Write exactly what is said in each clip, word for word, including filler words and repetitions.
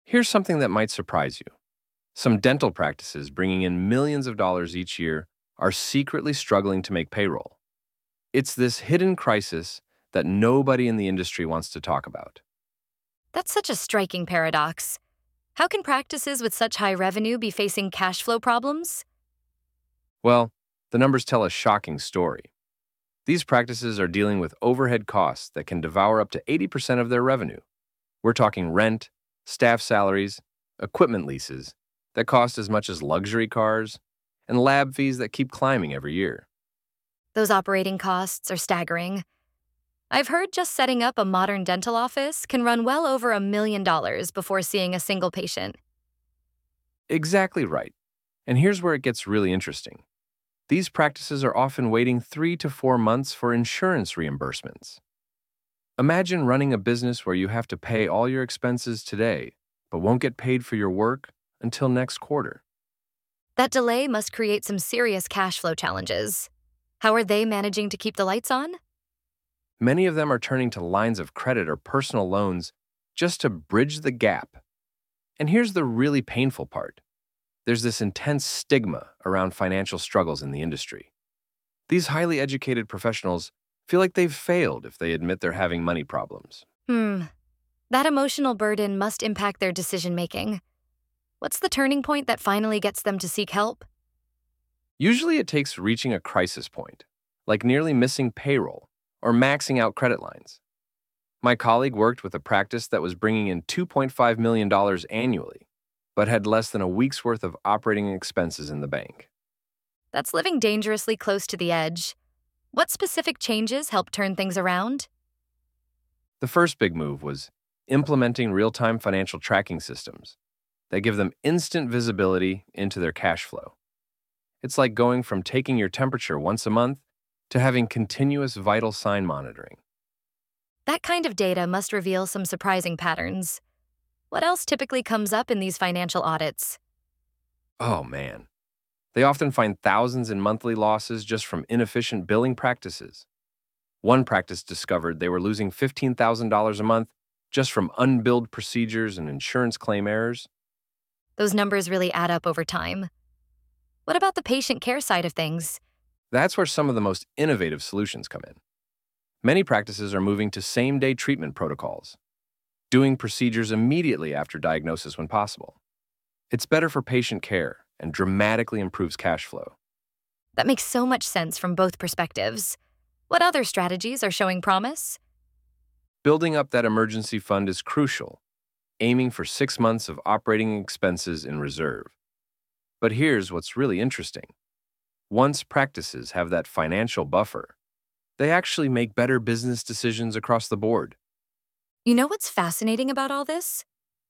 Here's something that might surprise you. Some dental practices bringing in millions of dollars each year are secretly struggling to make payroll. It's this hidden crisis that nobody in the industry wants to talk about. That's such a striking paradox. How can practices with such high revenue be facing cash flow problems? Well, the numbers tell a shocking story. These practices are dealing with overhead costs that can devour up to eighty percent of their revenue. We're talking rent, staff salaries, equipment leases that cost as much as luxury cars, and lab fees that keep climbing every year. Those operating costs are staggering. I've heard just setting up a modern dental office can run well over a million dollars before seeing a single patient. Exactly right. And here's where it gets really interesting. These practices are often waiting three to four months for insurance reimbursements. Imagine running a business where you have to pay all your expenses today, but won't get paid for your work until next quarter. That delay must create some serious cash flow challenges. How are they managing to keep the lights on? Many of them are turning to lines of credit or personal loans just to bridge the gap. And here's the really painful part. There's this intense stigma around financial struggles in the industry. These highly educated professionals feel like they've failed if they admit they're having money problems. Hmm. That emotional burden must impact their decision-making. What's the turning point that finally gets them to seek help? Usually it takes reaching a crisis point, like nearly missing payroll or maxing out credit lines. My colleague worked with a practice that was bringing in two point five million dollars annually, but had less than a week's worth of operating expenses in the bank. That's living dangerously close to the edge. What specific changes helped turn things around? The first big move was implementing real-time financial tracking systems that give them instant visibility into their cash flow. It's like going from taking your temperature once a month to having continuous vital sign monitoring. That kind of data must reveal some surprising patterns. What else typically comes up in these financial audits? Oh man, they often find thousands in monthly losses just from inefficient billing practices. One practice discovered they were losing fifteen thousand dollars a month just from unbilled procedures and insurance claim errors. Those numbers really add up over time. What about the patient care side of things? That's where some of the most innovative solutions come in. Many practices are moving to same-day treatment protocols, doing procedures immediately after diagnosis when possible. It's better for patient care and dramatically improves cash flow. That makes so much sense from both perspectives. What other strategies are showing promise? Building up that emergency fund is crucial, aiming for six months of operating expenses in reserve. But here's what's really interesting. Once practices have that financial buffer, they actually make better business decisions across the board. You know what's fascinating about all this?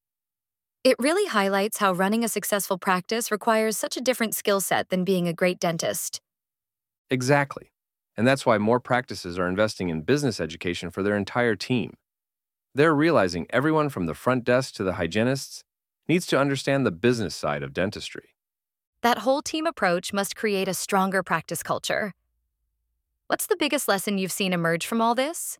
It really highlights how running a successful practice requires such a different skill set than being a great dentist. Exactly. And that's why more practices are investing in business education for their entire team. They're realizing everyone from the front desk to the hygienists needs to understand the business side of dentistry. That whole team approach must create a stronger practice culture. What's the biggest lesson you've seen emerge from all this?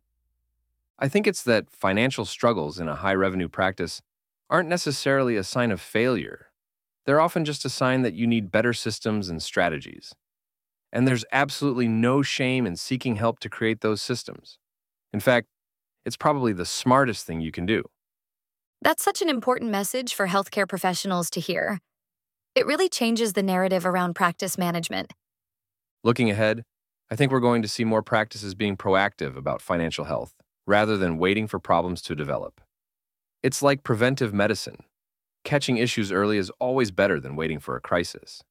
I think it's that financial struggles in a high-revenue practice aren't necessarily a sign of failure. They're often just a sign that you need better systems and strategies. And there's absolutely no shame in seeking help to create those systems. In fact, it's probably the smartest thing you can do. That's such an important message for healthcare professionals to hear. It really changes the narrative around practice management. Looking ahead, I think we're going to see more practices being proactive about financial health, rather than waiting for problems to develop. It's like preventive medicine. Catching issues early is always better than waiting for a crisis.